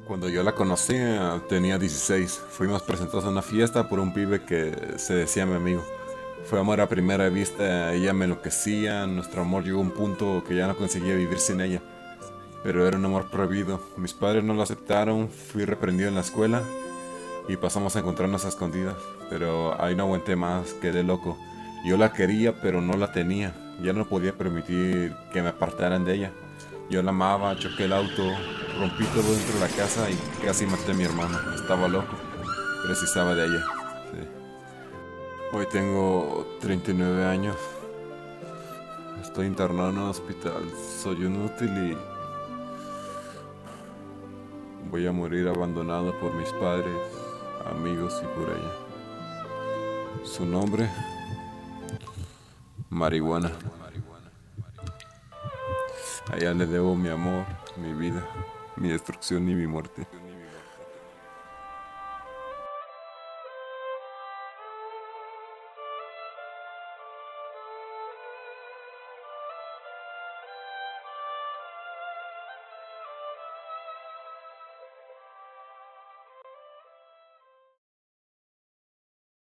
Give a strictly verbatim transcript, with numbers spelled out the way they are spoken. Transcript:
Cuando yo la conocí, eh, tenía dieciséis. Fuimos presentados a una fiesta por un pibe que se decía mi amigo. Fue amor a primera vista, ella me enloquecía, nuestro amor llegó a un punto que ya no conseguía vivir sin ella. Pero era un amor prohibido. Mis padres no lo aceptaron, fui reprendido en la escuela y pasamos a encontrarnos a escondidas. Pero ahí no aguanté más, quedé loco. Yo la quería, pero no la tenía. Ya no podía permitir que me apartaran de ella. Yo la amaba, choqué el auto, rompí todo dentro de la casa y casi maté a mi hermano. Estaba loco, precisaba de ella. Sí. Hoy tengo treinta y nueve años. Estoy internado en un hospital. Soy un útil y voy a morir abandonado por mis padres, amigos y por ella. Su nombre, marihuana. A ella le debo mi amor, mi vida, mi destrucción y mi muerte.